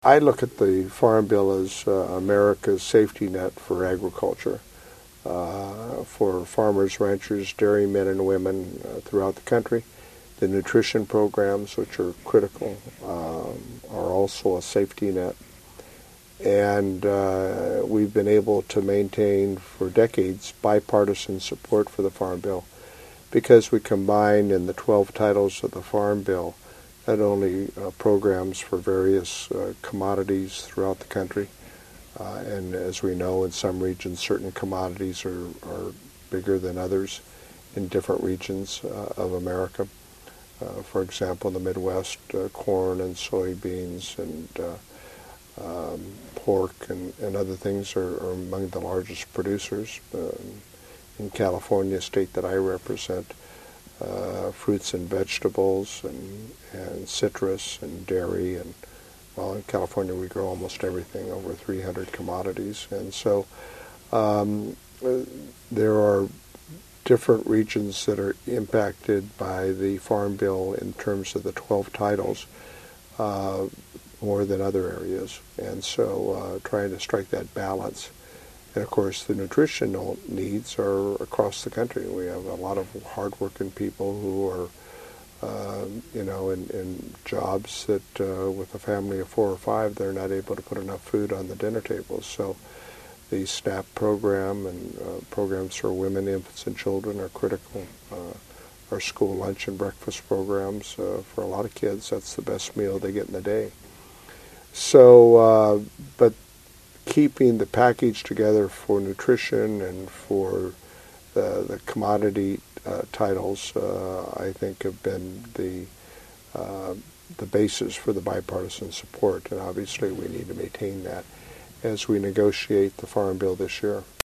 I look at the Farm Bill as America's safety net for agriculture, for farmers, ranchers, dairymen and women throughout the country. The nutrition programs, which are critical, are also a safety net. And we've been able to maintain for decades bipartisan support for the Farm Bill because we combine in the 12 titles of the Farm Bill not only programs for various commodities throughout the country, and as we know, in some regions, certain commodities are bigger than others in different regions of America. For example, in the Midwest, corn and soybeans and pork and other things are among the largest producers. In California, a state that I represent, fruits and vegetables and citrus and dairy, and well, in California we grow almost everything, over 300 commodities, and so there are different regions that are impacted by the Farm Bill in terms of the 12 titles more than other areas, and so trying to strike that balance. And of course, the nutritional needs are across the country. We have a lot of hardworking people who are, in jobs that with a family of 4 or 5, they're not able to put enough food on the dinner table. So the SNAP program and programs for women, infants, and children are critical. Our school lunch and breakfast programs, for a lot of kids, that's the best meal they get in the day. So, but keeping the package together for nutrition and for the commodity titles, I think, have been the basis for the bipartisan support, and obviously we need to maintain that as we negotiate the Farm Bill this year.